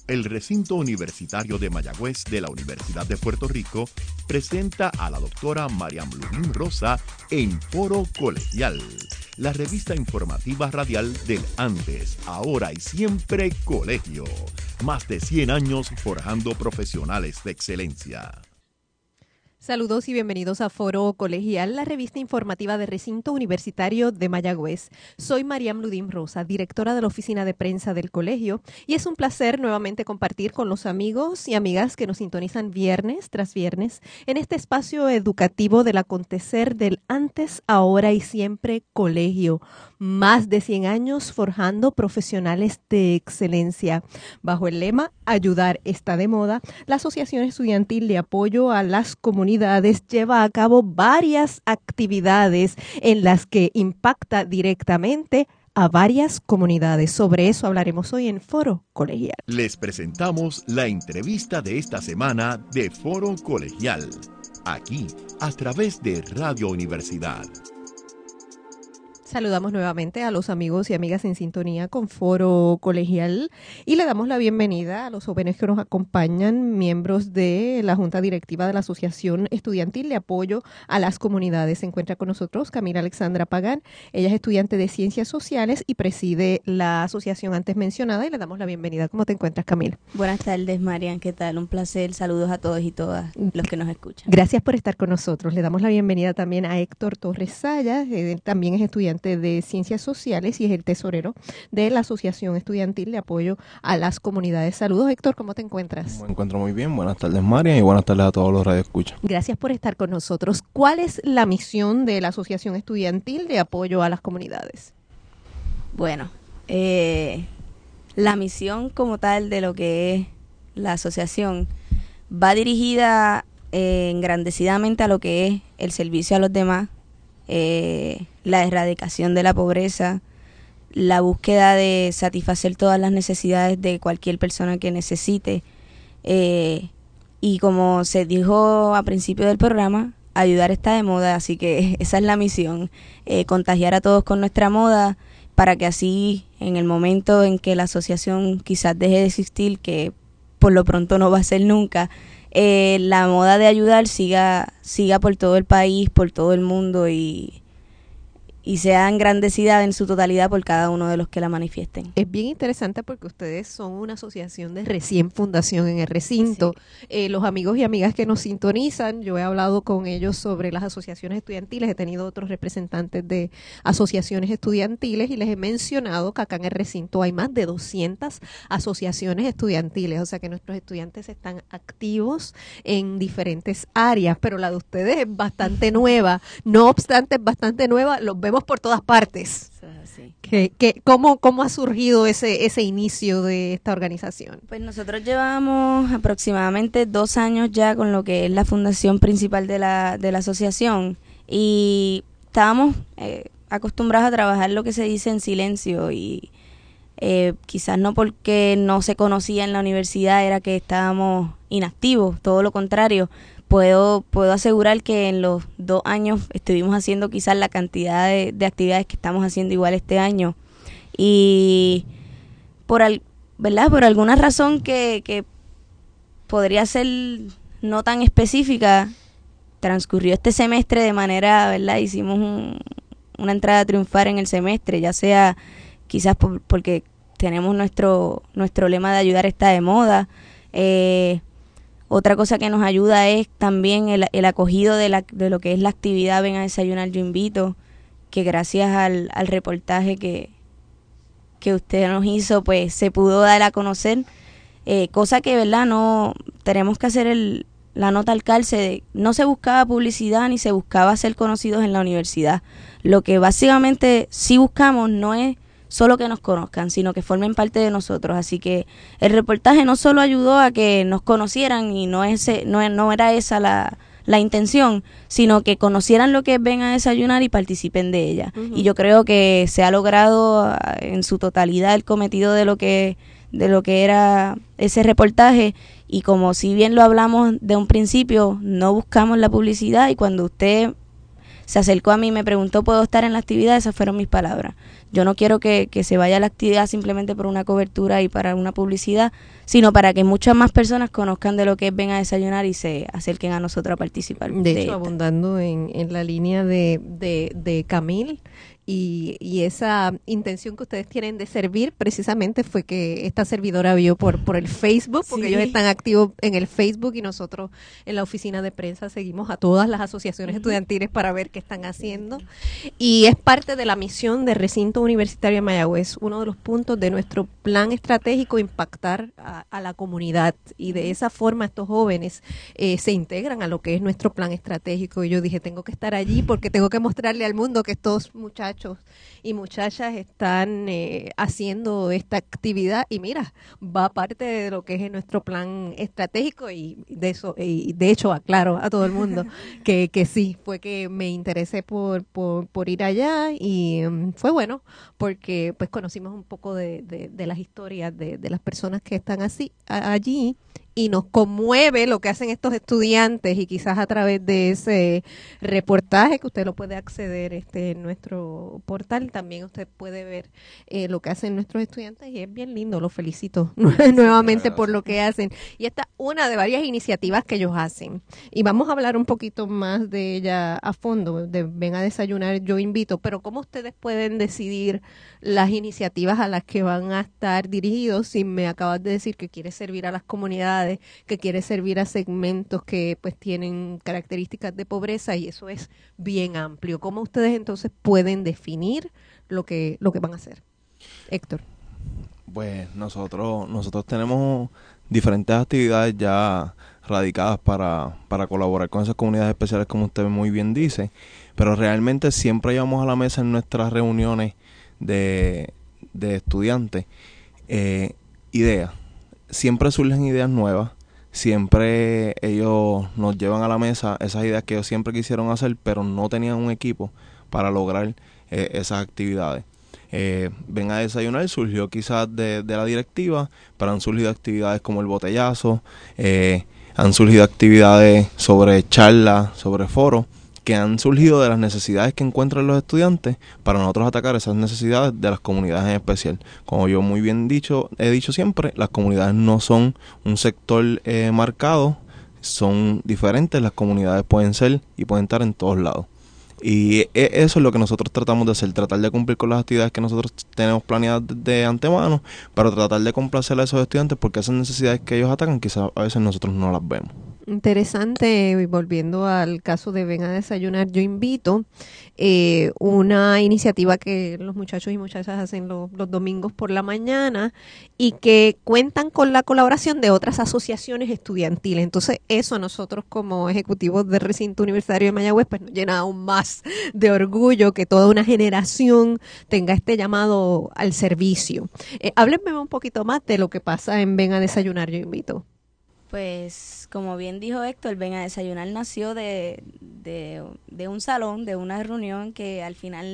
El recinto universitario de Mayagüez de la Universidad de Puerto Rico presenta a la doctora Mariam Ludín Rosa en Foro Colegial, la revista informativa radial del antes, ahora y siempre colegio. Más de 100 años forjando profesionales de excelencia. Saludos y bienvenidos a Foro Colegial, la revista informativa de Recinto Universitario de Mayagüez. Soy Mariam Ludín Rosa, directora de la oficina de prensa del colegio, y es un placer nuevamente compartir con los amigos y amigas que nos sintonizan viernes tras viernes en este espacio educativo del acontecer del antes, ahora y siempre colegio. Más de 100 años forjando profesionales de excelencia. Bajo el lema Ayudar está de moda, la Asociación Estudiantil de Apoyo a las Comunidades lleva a cabo varias actividades en las que impacta directamente a varias comunidades. Sobre eso hablaremos hoy en Foro Colegial. Les presentamos la entrevista de esta semana de Foro Colegial, aquí a través de Radio Universidad. Saludamos nuevamente a los amigos y amigas en sintonía con Foro Colegial y le damos la bienvenida a los jóvenes que nos acompañan, miembros de la Junta Directiva de la Asociación Estudiantil de Apoyo a las Comunidades. Se encuentra con nosotros Camila Alexandra Pagán. Ella es estudiante de Ciencias Sociales y preside la asociación antes mencionada y le damos la bienvenida. ¿Cómo te encuentras, Camila? Buenas tardes, Marian. ¿Qué tal? Un placer. Saludos a todos y todas los que nos escuchan. Gracias por estar con nosotros. Le damos la bienvenida también a Héctor Torres Sayas. Él también es estudiante de Ciencias Sociales y es el tesorero de la Asociación Estudiantil de Apoyo a las Comunidades. Saludos, Héctor, ¿cómo te encuentras? Me encuentro muy bien. Buenas tardes, María, y buenas tardes a todos los radioescuchas. Gracias por estar con nosotros. ¿Cuál es la misión de la Asociación Estudiantil de Apoyo a las Comunidades? Bueno, la misión como tal de lo que es la asociación va dirigida engrandecidamente a lo que es el servicio a los demás, la erradicación de la pobreza, la búsqueda de satisfacer todas las necesidades de cualquier persona que necesite, y como se dijo a principio del programa, ayudar está de moda, así que esa es la misión, contagiar a todos con nuestra moda para que así en el momento en que la asociación quizás deje de existir, que por lo pronto no va a ser nunca, la moda de ayudar siga por todo el país, por todo el mundo y sea engrandecida en su totalidad por cada uno de los que la manifiesten. Es bien interesante porque ustedes son una asociación de recién fundación en el recinto. Sí. Los amigos y amigas que nos sintonizan, yo he hablado con ellos sobre las asociaciones estudiantiles, he tenido otros representantes de asociaciones estudiantiles y les he mencionado que acá en el recinto hay más de 200 asociaciones estudiantiles, o sea que nuestros estudiantes están activos en diferentes áreas, pero la de ustedes es bastante nueva. No obstante, es bastante nueva, los vemos por todas partes. Sí. ¿Cómo ha surgido ese inicio de esta organización? Pues nosotros llevamos aproximadamente 2 años ya con lo que es la fundación principal de la asociación y estábamos acostumbrados a trabajar lo que se dice en silencio y quizás no porque no se conocía en la universidad era que estábamos inactivos, todo lo contrario. Puedo asegurar que en los 2 años estuvimos haciendo quizás la cantidad de actividades que estamos haciendo igual este año. Y por alguna razón que podría ser no tan específica, transcurrió este semestre de manera, ¿verdad? Hicimos una entrada triunfal en el semestre, ya sea quizás porque tenemos nuestro lema de ayudar está de moda. Otra cosa que nos ayuda es también el acogido de lo que es la actividad Ven a Desayunar Yo Invito, que gracias al reportaje que usted nos hizo, pues se pudo dar a conocer, cosa que, ¿verdad? No tenemos que hacer la nota al calce. No se buscaba publicidad ni se buscaba ser conocidos en la universidad. Lo que básicamente sí buscamos no es solo que nos conozcan, sino que formen parte de nosotros. Así que el reportaje no solo ayudó a que nos conocieran y no era esa la intención, sino que conocieran lo que Ven a Desayunar y participen de ella. Uh-huh. Y yo creo que se ha logrado en su totalidad el cometido de lo que era ese reportaje. Y como si bien lo hablamos de un principio, no buscamos la publicidad, y cuando usted se acercó a mí y me preguntó, ¿puedo estar en la actividad? Esas fueron mis palabras. Yo no quiero que se vaya a la actividad simplemente por una cobertura y para una publicidad, sino para que muchas más personas conozcan de lo que es Ven a Desayunar y se acerquen a nosotros a participar. De hecho, abundando en la línea de Camil y esa intención que ustedes tienen de servir, precisamente fue que esta servidora vio por el Facebook, porque ellos están activos en el Facebook y nosotros en la oficina de prensa seguimos a todas las asociaciones estudiantiles para ver qué están haciendo. Y es parte de la misión de Recinto Universitario de Mayagüez, uno de los puntos de nuestro plan estratégico, impactar a la comunidad. Y de esa forma estos jóvenes se integran a lo que es nuestro plan estratégico. Y yo dije, tengo que estar allí porque tengo que mostrarle al mundo que estos muchachos y muchachas están haciendo esta actividad y mira, va parte de lo que es nuestro plan estratégico y de hecho aclaro a todo el mundo que sí, fue que me interesé por ir allá y fue bueno porque pues conocimos un poco de las historias de las personas que están allí y nos conmueve lo que hacen estos estudiantes y quizás a través de ese reportaje que usted lo puede acceder en nuestro portal, también usted puede ver lo que hacen nuestros estudiantes y es bien lindo, los felicito nuevamente por lo que hacen. Y esta es una de varias iniciativas que ellos hacen y vamos a hablar un poquito más de ella a fondo, de Ven a Desayunar, yo invito, pero ¿cómo ustedes pueden decidir las iniciativas a las que van a estar dirigidos? Si me acabas de decir que quiere servir a las comunidades, que quiere servir a segmentos que pues tienen características de pobreza y eso es bien amplio. ¿Cómo ustedes entonces pueden definir lo que van a hacer? Héctor. Pues nosotros tenemos diferentes actividades ya radicadas para colaborar con esas comunidades especiales, como usted muy bien dice, pero realmente siempre llevamos a la mesa en nuestras reuniones de estudiantes ideas. Siempre surgen ideas nuevas, siempre ellos nos llevan a la mesa esas ideas que ellos siempre quisieron hacer, pero no tenían un equipo para lograr esas actividades. Ven a Desayunar surgió quizás de la directiva, pero han surgido actividades como el botellazo, han surgido actividades sobre charlas, sobre foros, que han surgido de las necesidades que encuentran los estudiantes para nosotros atacar esas necesidades de las comunidades en especial. Como yo muy bien he dicho siempre, las comunidades no son un sector marcado, son diferentes, las comunidades pueden ser y pueden estar en todos lados. Y eso es lo que nosotros tratamos de hacer, tratar de cumplir con las actividades que nosotros tenemos planeadas de antemano, pero tratar de complacer a esos estudiantes porque esas necesidades que ellos atacan quizás a veces nosotros no las vemos. Interesante, y volviendo al caso de Ven a Desayunar, yo invito una iniciativa que los muchachos y muchachas hacen los domingos por la mañana y que cuentan con la colaboración de otras asociaciones estudiantiles. Entonces eso a nosotros como ejecutivos del Recinto Universitario de Mayagüez pues nos llena aún más de orgullo que toda una generación tenga este llamado al servicio. Háblenme un poquito más de lo que pasa en Ven a Desayunar, yo invito. Pues, como bien dijo Héctor, Ven a Desayunar nació de un salón, de una reunión que al final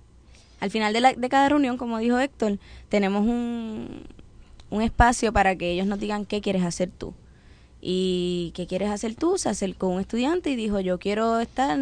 de cada reunión, como dijo Héctor, tenemos un espacio para que ellos nos digan qué quieres hacer tú. ¿Y qué quieres hacer tú? Se acercó un estudiante y dijo, yo quiero estar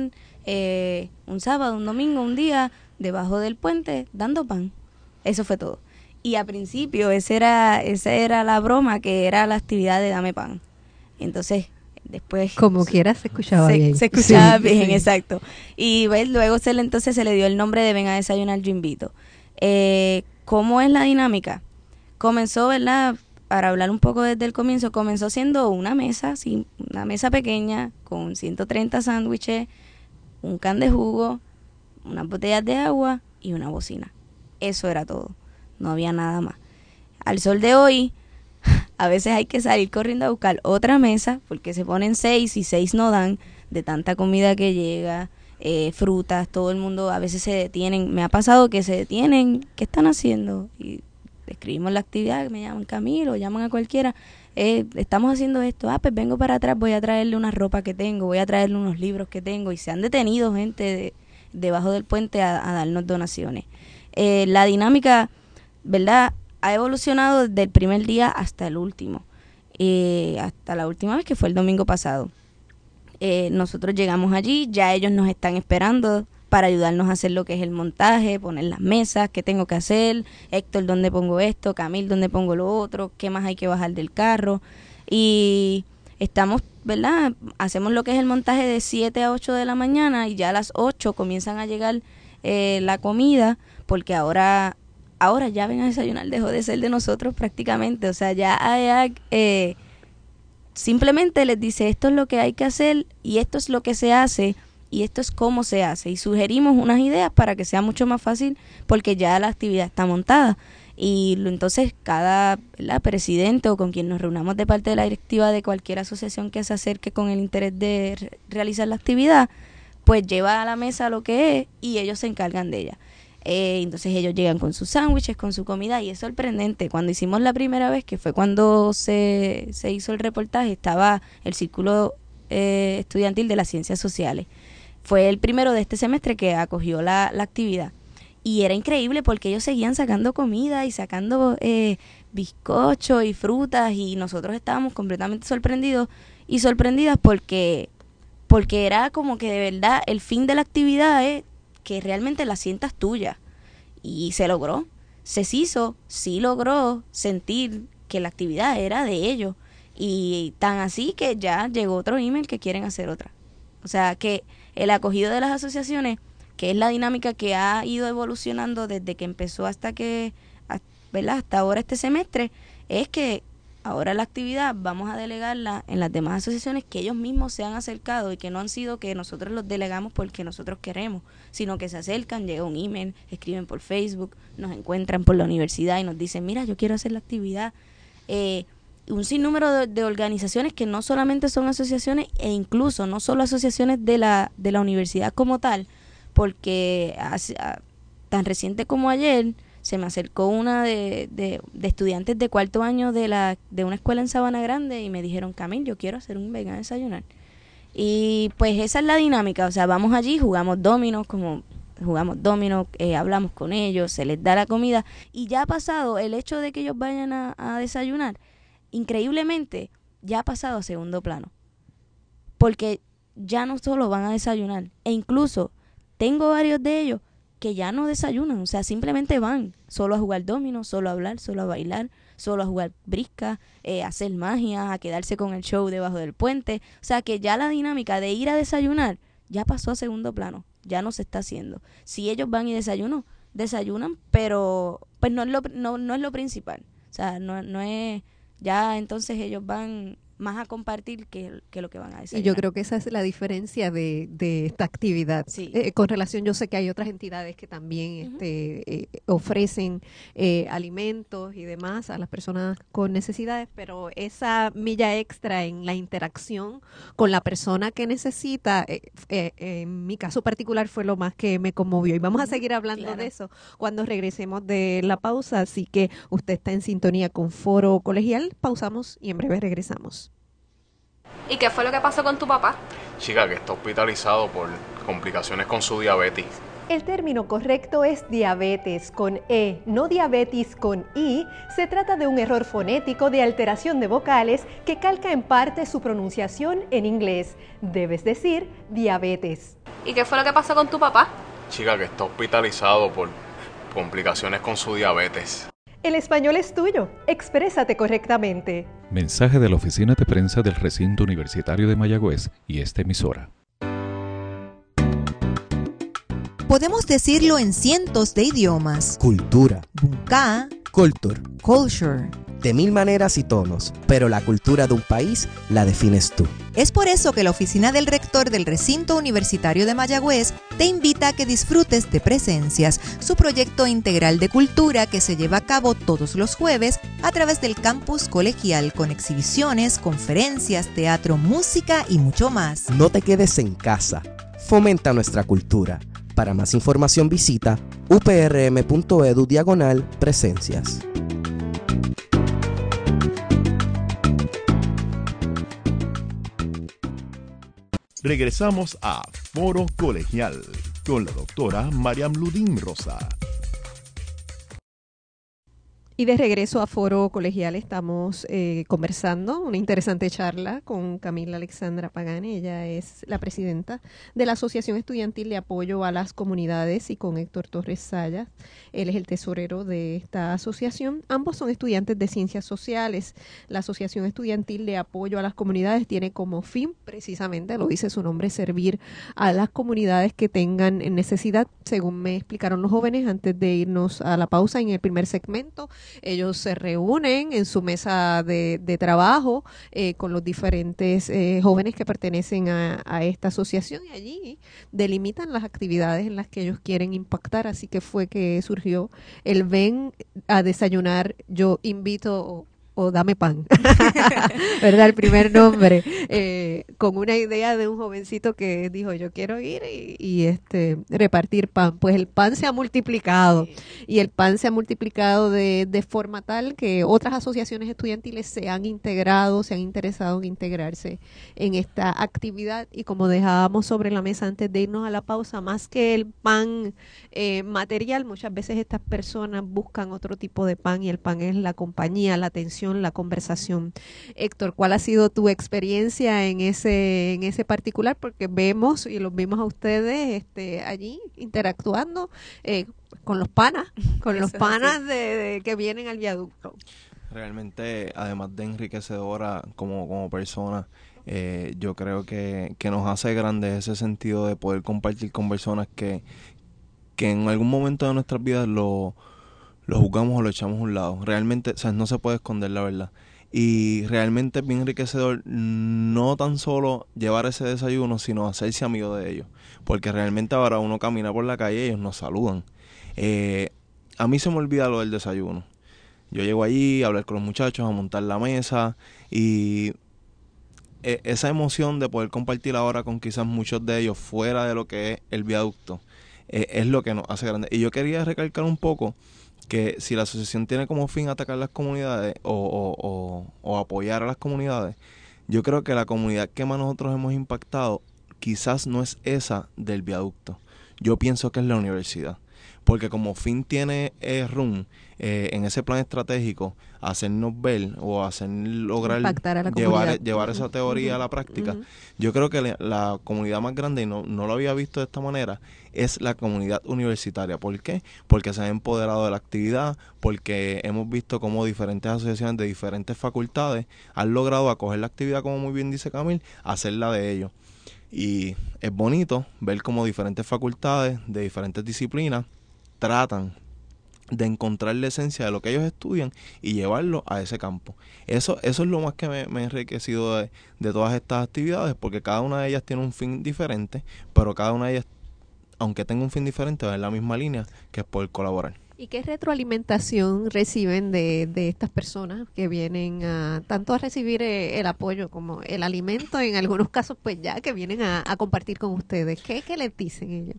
un sábado, un domingo, un día, debajo del puente, dando pan. Eso fue todo. Y a principio esa era la broma, que era la actividad de Dame Pan. Entonces, después... Como quiera se escuchaba bien. Se escuchaba sí, bien, sí. Exacto. Y pues, luego entonces se le dio el nombre de Ven a Desayunar, yo invito. ¿Cómo es la dinámica? Comenzó, ¿verdad? Para hablar un poco desde el comienzo, comenzó siendo una mesa, sí, una mesa pequeña, con 130 sándwiches, un can de jugo, unas botellas de agua y una bocina. Eso era todo. No había nada más. Al sol de hoy, a veces hay que salir corriendo a buscar otra mesa, porque se ponen 6 y 6 no dan, de tanta comida que llega, frutas, todo el mundo a veces se detienen. Me ha pasado que se detienen, ¿qué están haciendo? Y escribimos la actividad, me llaman Camilo, llaman a cualquiera, estamos haciendo esto, pues vengo para atrás, voy a traerle una ropa que tengo, voy a traerle unos libros que tengo, y se han detenido gente debajo del puente a darnos donaciones. La dinámica, ¿verdad?, ha evolucionado desde el primer día hasta el último, hasta la última vez que fue el domingo pasado. Nosotros llegamos allí, ya ellos nos están esperando para ayudarnos a hacer lo que es el montaje, poner las mesas, qué tengo que hacer, Héctor, ¿dónde pongo esto? Camil, ¿dónde pongo lo otro? ¿Qué más hay que bajar del carro? Y estamos, ¿verdad? Hacemos lo que es el montaje de 7 a 8 de la mañana y ya a las 8 comienzan a llegar la comida, porque ahora ya ven a desayunar, dejó de ser de nosotros prácticamente, o sea, ya simplemente les dice, esto es lo que hay que hacer y esto es lo que se hace y esto es cómo se hace, y sugerimos unas ideas para que sea mucho más fácil porque ya la actividad está montada. Y entonces cada presidente o con quien nos reunamos de parte de la directiva de cualquier asociación que se acerque con el interés de realizar la actividad, pues lleva a la mesa lo que es y ellos se encargan de ella. Entonces ellos llegan con sus sándwiches, con su comida, y es sorprendente. Cuando hicimos la primera vez, que fue cuando se hizo el reportaje, estaba el Círculo Estudiantil de las Ciencias Sociales. Fue el primero de este semestre que acogió la actividad. Y era increíble porque ellos seguían sacando comida y sacando bizcochos y frutas, y nosotros estábamos completamente sorprendidos y sorprendidas porque era como que de verdad el fin de la actividad es que realmente la sientas tuya. Y se logró, se hizo, sí logró sentir que la actividad era de ellos. Y tan así que ya llegó otro email que quieren hacer otra. O sea que el acogido de las asociaciones, que es la dinámica que ha ido evolucionando desde que empezó hasta ahora este semestre, es que ahora la actividad vamos a delegarla en las demás asociaciones, que ellos mismos se han acercado y que no han sido que nosotros los delegamos porque nosotros queremos, sino que se acercan, llega un email, escriben por Facebook, nos encuentran por la universidad y nos dicen, mira, yo quiero hacer la actividad. Un sinnúmero de organizaciones que no solamente son asociaciones, e incluso no solo asociaciones de la universidad como tal, porque tan reciente como ayer se me acercó una de estudiantes de cuarto año de una escuela en Sabana Grande y me dijeron, Camil, yo quiero hacer un ven a desayunar. Y pues esa es la dinámica, o sea, vamos allí, jugamos dominos, hablamos con ellos, se les da la comida, y ya ha pasado el hecho de que ellos vayan a desayunar, increíblemente ya ha pasado a segundo plano, porque ya no solo van a desayunar, e incluso tengo varios de ellos que ya no desayunan, o sea, simplemente van solo a jugar dominó, solo a hablar, solo a bailar, solo a jugar brisca, a hacer magia, a quedarse con el show debajo del puente. O sea, que ya la dinámica de ir a desayunar ya pasó a segundo plano, ya no se está haciendo. Si ellos van y desayunan, pero pues no es lo principal. O sea, no es, ya entonces ellos van más a compartir que lo que van a desayunar. Y yo creo que esa es la diferencia de esta actividad. Sí. Con relación, yo sé que hay otras entidades que también ofrecen alimentos y demás a las personas con necesidades, pero esa milla extra en la interacción con la persona que necesita, en mi caso particular fue lo más que me conmovió. Y vamos a seguir hablando de eso cuando regresemos de la pausa, así que usted está en sintonía con Foro Colegial. Pausamos y en breve regresamos. ¿Y qué fue lo que pasó con tu papá? Chica, que está hospitalizado por complicaciones con su diabetes. El término correcto es diabetes con E, no diabetes con I. Se trata de un error fonético de alteración de vocales que calca en parte su pronunciación en inglés. Debes decir diabetes. ¿Y qué fue lo que pasó con tu papá? Chica, que está hospitalizado por complicaciones con su diabetes. El español es tuyo. Exprésate correctamente. Mensaje de la Oficina de Prensa del Recinto Universitario de Mayagüez y esta emisora. Podemos decirlo en cientos de idiomas. Cultura. Bunka. Culture. Culture. De mil maneras y tonos, pero la cultura de un país la defines tú. Es por eso que la Oficina del Rector del Recinto Universitario de Mayagüez te invita a que disfrutes de Presencias, su proyecto integral de cultura que se lleva a cabo todos los jueves a través del campus colegial con exhibiciones, conferencias, teatro, música y mucho más. No te quedes en casa. Fomenta nuestra cultura. Para más información visita uprm.edu/presencias. Regresamos a Foro Colegial con la doctora Mariam Ludín Rosa. Y de regreso a Foro Colegial estamos conversando, una interesante charla con Camila Alexandra Pagani. Ella es la presidenta de la Asociación Estudiantil de Apoyo a las Comunidades, y con Héctor Torres Sayas. Él es el tesorero de esta asociación. Ambos son estudiantes de Ciencias Sociales. La Asociación Estudiantil de Apoyo a las Comunidades tiene como fin, precisamente, lo dice su nombre, servir a las comunidades que tengan necesidad, según me explicaron los jóvenes antes de irnos a la pausa en el primer segmento. Ellos se reúnen en su mesa de trabajo con los diferentes jóvenes que pertenecen a esta asociación, y allí delimitan las actividades en las que ellos quieren impactar. Así que fue que surgió el ven a desayunar, yo invito o dame pan, ¿verdad? El primer nombre, con una idea de un jovencito que dijo, yo quiero ir y repartir pan. Pues el pan se ha multiplicado, y el pan se ha multiplicado de forma tal que otras asociaciones estudiantiles se han integrado, se han interesado en integrarse en esta actividad. Y como dejábamos sobre la mesa antes de irnos a la pausa, más que el pan material, muchas veces estas personas buscan otro tipo de pan, y el pan es la compañía, la atención, la conversación. Héctor, ¿cuál ha sido tu experiencia en ese particular? Porque vemos y los vimos a ustedes allí interactuando con los panas, que vienen al viaducto. Realmente, además de enriquecedora como persona, yo creo que nos hace grandes ese sentido de poder compartir con personas que en algún momento de nuestras vidas lo juzgamos o lo echamos a un lado. Realmente, o sea, no se puede esconder la verdad. Y realmente es bien enriquecedor no tan solo llevar ese desayuno, sino hacerse amigo de ellos. Porque realmente ahora uno camina por la calle y ellos nos saludan. A mí se me olvida lo del desayuno. Yo llego allí a hablar con los muchachos, a montar la mesa, y esa emoción de poder compartir ahora con quizás muchos de ellos fuera de lo que es el viaducto, es lo que nos hace grande. Y yo quería recalcar un poco que si la asociación tiene como fin atacar las comunidades o apoyar a las comunidades, yo creo que la comunidad que más nosotros hemos impactado quizás no es esa del viaducto. Yo pienso que es la universidad. Porque como fin tiene RUN en ese plan estratégico hacernos ver o hacer lograr llevar esa teoría a la práctica, yo creo que la comunidad más grande, y no lo había visto de esta manera, es la comunidad universitaria. ¿Por qué? Porque se han empoderado de la actividad, porque hemos visto cómo diferentes asociaciones de diferentes facultades han logrado acoger la actividad, como muy bien dice Camil, hacerla de ellos. Y es bonito ver cómo diferentes facultades de diferentes disciplinas tratan de encontrar la esencia de lo que ellos estudian y llevarlo a ese campo. Eso es lo más que me ha enriquecido de todas estas actividades, porque cada una de ellas tiene un fin diferente, pero cada una de ellas, aunque tenga un fin diferente, va en la misma línea, que es poder colaborar. ¿Y qué retroalimentación reciben de estas personas que vienen tanto a recibir el apoyo como el alimento, en algunos casos pues ya que vienen a compartir con ustedes? ¿Qué les dicen ellos?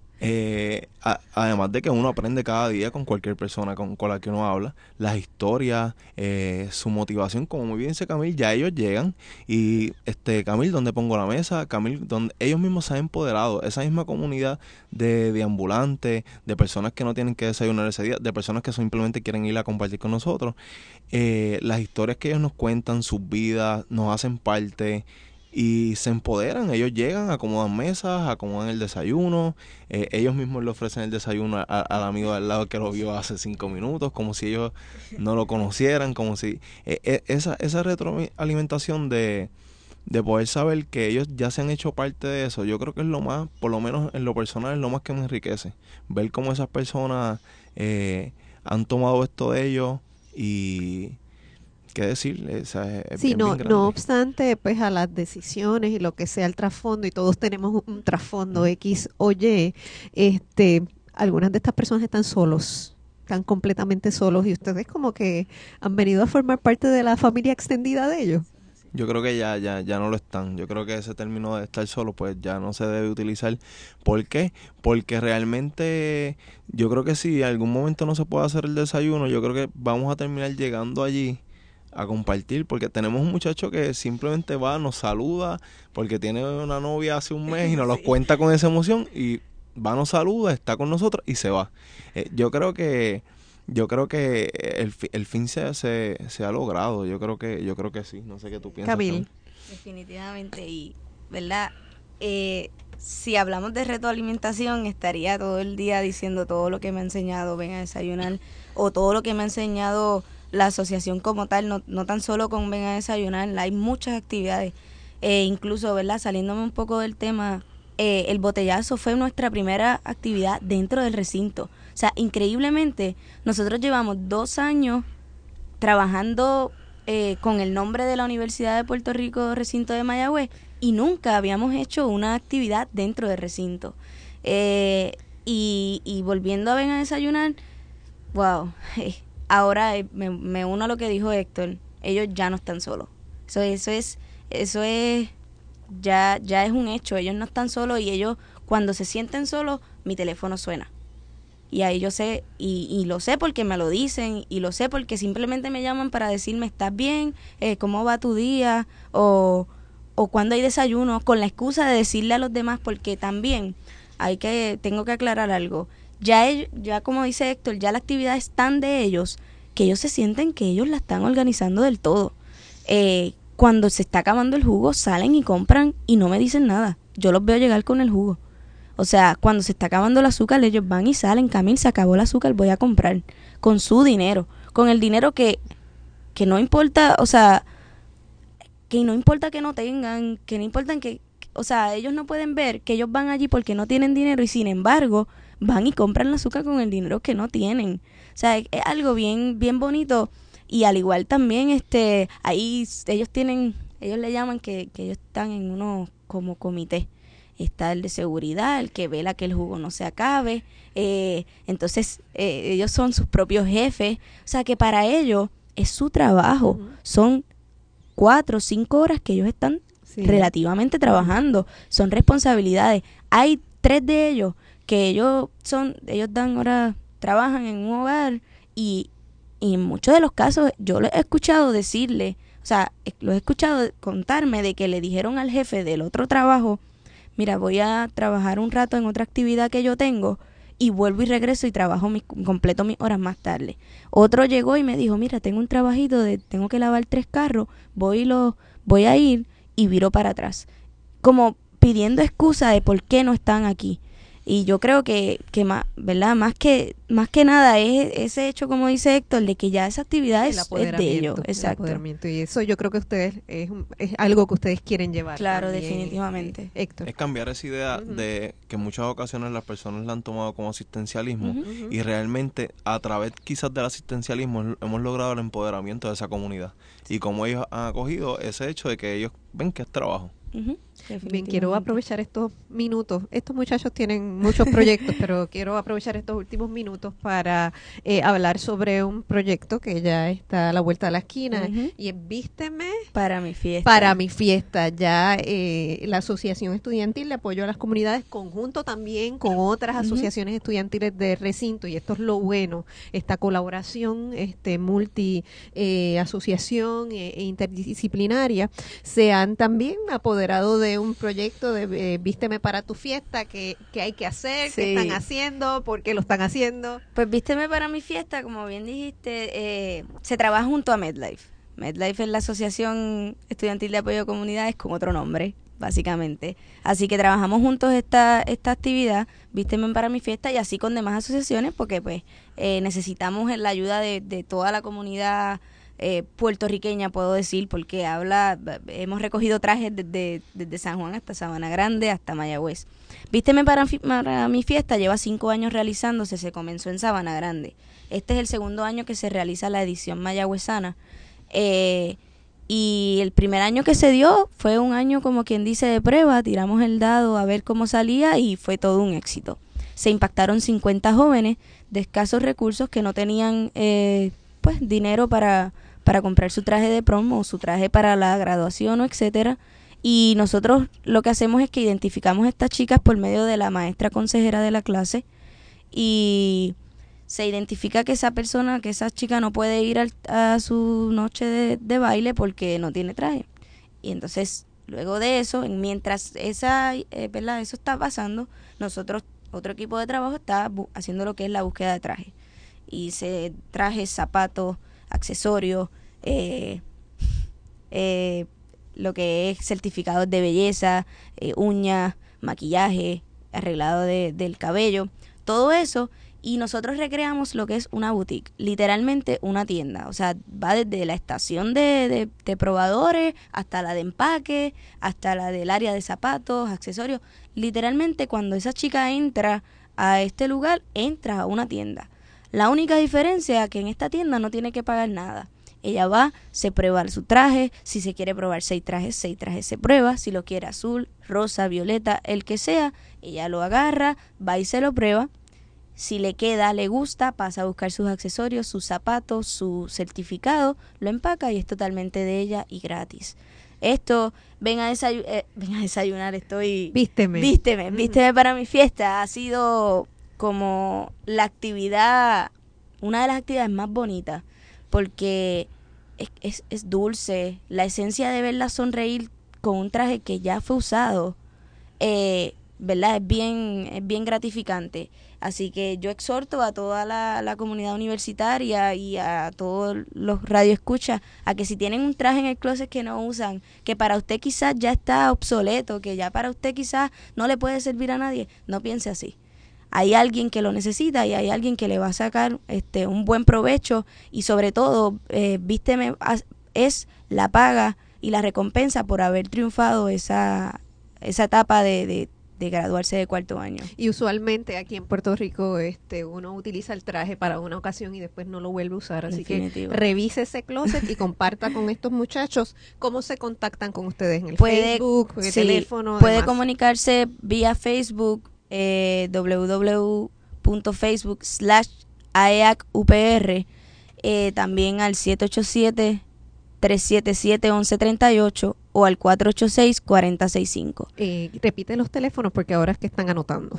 Además de que uno aprende cada día con cualquier persona con la que uno habla, las historias, su motivación, como muy bien dice Camil, ya ellos llegan y Camil, ¿dónde pongo la mesa? Camil, donde ellos mismos se han empoderado, esa misma comunidad de ambulantes, de personas que no tienen que desayunar ese día, de personas que simplemente quieren ir a compartir con nosotros. Las historias que ellos nos cuentan, sus vidas, nos hacen parte y se empoderan. Ellos llegan, acomodan mesas, acomodan el desayuno, ellos mismos le ofrecen el desayuno al amigo de al lado que lo vio hace 5 minutos, como si ellos no lo conocieran, como si esa retroalimentación de poder saber que ellos ya se han hecho parte de eso, yo creo que es lo más, por lo menos en lo personal, es lo más que me enriquece, ver cómo esas personas han tomado esto de ellos y qué decirle, o sea, sí, no obstante, pues a las decisiones y lo que sea el trasfondo, y todos tenemos un trasfondo X o Y, algunas de estas personas están completamente solos, y ustedes como que han venido a formar parte de la familia extendida de ellos. Yo creo que ya no lo están. Yo creo que ese término de estar solo pues ya no se debe utilizar. ¿Por qué? Porque realmente yo creo que si en algún momento no se puede hacer el desayuno, yo creo que vamos a terminar llegando allí a compartir, porque tenemos un muchacho que simplemente va, nos saluda porque tiene una novia hace un mes y nos lo cuenta con esa emoción, y va, nos saluda, está con nosotros y se va. Yo creo que Yo creo que el fin se ha logrado. Yo creo que sí. No sé qué tú piensas. Camil. Definitivamente. Y, ¿verdad? Si hablamos de retroalimentación, estaría todo el día diciendo todo lo que me ha enseñado Ven a Desayunar, o todo lo que me ha enseñado la asociación como tal, no tan solo con Ven a Desayunar. Hay muchas actividades. Incluso, ¿verdad? Saliéndome un poco del tema, el botellazo fue nuestra primera actividad dentro del recinto. O sea, increíblemente, nosotros llevamos 2 años trabajando con el nombre de la Universidad de Puerto Rico, recinto de Mayagüez, y nunca habíamos hecho una actividad dentro del recinto. Y volviendo a Ven a Desayunar, wow, ahora me uno a lo que dijo Héctor, ellos ya no están solos. Eso es ya es un hecho, ellos no están solos, y ellos cuando se sienten solos, mi teléfono suena. Y ahí yo sé, y lo sé porque me lo dicen, y lo sé porque simplemente me llaman para decirme, ¿estás bien? ¿Cómo va tu día? O cuando hay desayuno, con la excusa de decirle a los demás, porque también tengo que aclarar algo. Ya como dice Héctor, ya la actividad es tan de ellos, que ellos se sienten que ellos la están organizando del todo. Cuando se está acabando el jugo, salen y compran y no me dicen nada. Yo los veo llegar con el jugo. O sea, cuando se está acabando el azúcar, ellos van y salen. Camil, se acabó el azúcar, voy a comprar. Con su dinero. Con el dinero que no importa, o sea, que no importa que no tengan, que no importa que, o sea, ellos no pueden ver que ellos van allí porque no tienen dinero, y sin embargo, van y compran el azúcar con el dinero que no tienen. O sea, es algo bien, bien bonito. Y al igual también, ahí ellos le llaman que ellos están en uno como comité. Está el de seguridad, el que vela que el jugo no se acabe. Entonces, ellos son sus propios jefes. O sea, que para ellos es su trabajo. Uh-huh. Son 4 o 5 horas que ellos están relativamente trabajando. Son responsabilidades. Hay 3 de ellos que ellos trabajan en un hogar, y en muchos de los casos yo les he escuchado decirle, o sea, los he escuchado contarme de que le dijeron al jefe del otro trabajo, mira, voy a trabajar un rato en otra actividad que yo tengo y vuelvo y regreso y completo mis horas más tarde. Otro llegó y me dijo, mira, tengo un trabajito tengo que lavar 3 carros, voy a ir, y viro para atrás. Como pidiendo excusa de por qué no están aquí. Y yo creo que más, ¿verdad? Más que nada es ese hecho, como dice Héctor, de que ya esa actividad es de ellos. Exacto. Y eso yo creo que ustedes es algo que ustedes quieren llevar. Claro, también, definitivamente. Héctor. Es cambiar esa idea uh-huh. de que en muchas ocasiones las personas la han tomado como asistencialismo uh-huh. y realmente a través quizás del asistencialismo hemos logrado el empoderamiento de esa comunidad. Y como ellos han acogido ese hecho de que ellos ven que es trabajo. Uh-huh. Bien, quiero aprovechar estos minutos. Estos muchachos tienen muchos proyectos, pero quiero aprovechar estos últimos minutos para hablar sobre un proyecto que ya está a la vuelta de la esquina uh-huh. y es Vísteme para mi fiesta. Para mi fiesta. Ya la Asociación Estudiantil de Apoyo a las Comunidades, conjunto también con otras uh-huh. asociaciones estudiantiles de recinto, y esto es lo bueno, esta colaboración multi asociación e interdisciplinaria, se han también apoderado de un proyecto de Vísteme para tu fiesta, que hay que hacer, qué están haciendo, por qué lo están haciendo. Pues Vísteme para mi fiesta, como bien dijiste, se trabaja junto a MedLife. MedLife es la Asociación Estudiantil de Apoyo a Comunidades con otro nombre, básicamente. Así que trabajamos juntos esta actividad, Vísteme para mi fiesta, y así con demás asociaciones, porque pues necesitamos la ayuda de toda la comunidad puertorriqueña, puedo decir, porque hemos recogido trajes desde San Juan hasta Sabana Grande, hasta Mayagüez. Vísteme para mi fiesta lleva 5 años realizándose, se comenzó en Sabana Grande. Este es el 2º año que se realiza la edición mayagüezana, y el primer año que se dio fue un año, como quien dice, de prueba. Tiramos el dado a ver cómo salía y fue todo un éxito. Se impactaron 50 jóvenes de escasos recursos que no tenían dinero para comprar su traje de prom o su traje para la graduación o etcétera, y nosotros lo que hacemos es que identificamos a estas chicas por medio de la maestra consejera de la clase, y se identifica que esa chica no puede ir a su noche de baile porque no tiene traje, y entonces luego de eso, mientras eso está pasando, nosotros, otro equipo de trabajo, está haciendo lo que es la búsqueda de traje. y dice trajes, zapatos, accesorios, lo que es certificados de belleza, uñas, maquillaje, arreglado del cabello, todo eso. Y nosotros recreamos lo que es una boutique, literalmente una tienda. O sea, va desde la estación de probadores hasta la de empaque, hasta la del área de zapatos, accesorios. Literalmente cuando esa chica entra a este lugar, entra a una tienda. La única diferencia es que en esta tienda no tiene que pagar nada. Ella va, se prueba su traje, si se quiere probar 6 trajes se prueba, si lo quiere azul, rosa, violeta, el que sea, ella lo agarra, va y se lo prueba. Si le queda, le gusta, pasa a buscar sus accesorios, sus zapatos, su certificado, lo empaca y es totalmente de ella y gratis. Esto, ven a desayunar, vísteme para mi fiesta. Ha sido como la actividad, una de las actividades más bonitas, porque es dulce, la esencia de verla sonreír con un traje que ya fue usado, ¿verdad? Es bien gratificante. Así que yo exhorto a toda la comunidad universitaria y a todos los radioescuchas a que si tienen un traje en el closet que no usan, que para usted quizás ya está obsoleto, que ya para usted quizás no le puede servir a nadie, no piense así. Hay alguien que lo necesita y hay alguien que le va a sacar un buen provecho, y sobre todo, vísteme es la paga y la recompensa por haber triunfado esa etapa de graduarse de cuarto año. Y usualmente aquí en Puerto Rico uno utiliza el traje para una ocasión y después no lo vuelve a usar, así Definitivo. que revise ese closet y comparta con estos muchachos. ¿Cómo se contactan con ustedes? ¿En el Puede, Facebook, en el sí, teléfono? Puede demás? comunicarse vía Facebook, www.facebook.com/AEACUPR, también al 787-377-1138 o al 486-4065. Repite los teléfonos porque ahora es que están anotando.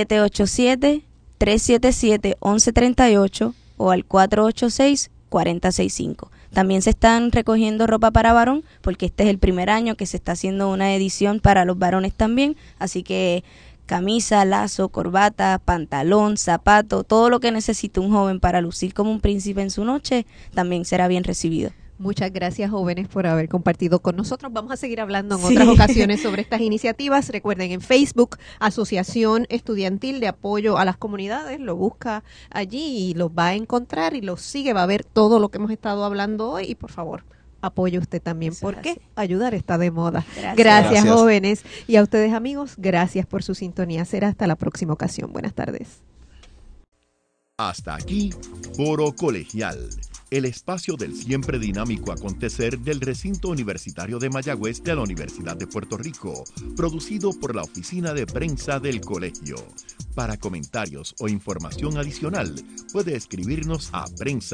787-377-1138 o al 486-4065. También se están recogiendo ropa para varón, porque este es el primer año que se está haciendo una edición para los varones también, así que camisa, lazo, corbata, pantalón, zapato, todo lo que necesite un joven para lucir como un príncipe en su noche, también será bien recibido. Muchas gracias, jóvenes, por haber compartido con nosotros. Vamos a seguir hablando en otras ocasiones sobre estas iniciativas. Recuerden, en Facebook, Asociación Estudiantil de Apoyo a las Comunidades, lo busca allí y los va a encontrar y los sigue, va a ver todo lo que hemos estado hablando hoy y por favor, apoye usted también, porque ayudar está de moda. Gracias, jóvenes. Y a ustedes, amigos, gracias por su sintonía. Será hasta la próxima ocasión. Buenas tardes. Hasta aquí, Foro Colegial, el espacio del siempre dinámico acontecer del recinto universitario de Mayagüez de la Universidad de Puerto Rico, producido por la Oficina de Prensa del Colegio. Para comentarios o información adicional, puede escribirnos a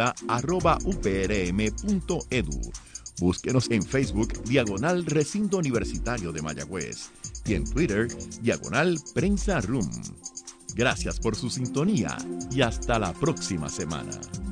prensa@uprm.edu. Búsquenos en Facebook, /Recinto Universitario de Mayagüez, y en Twitter, /Prensa Room. Gracias por su sintonía y hasta la próxima semana.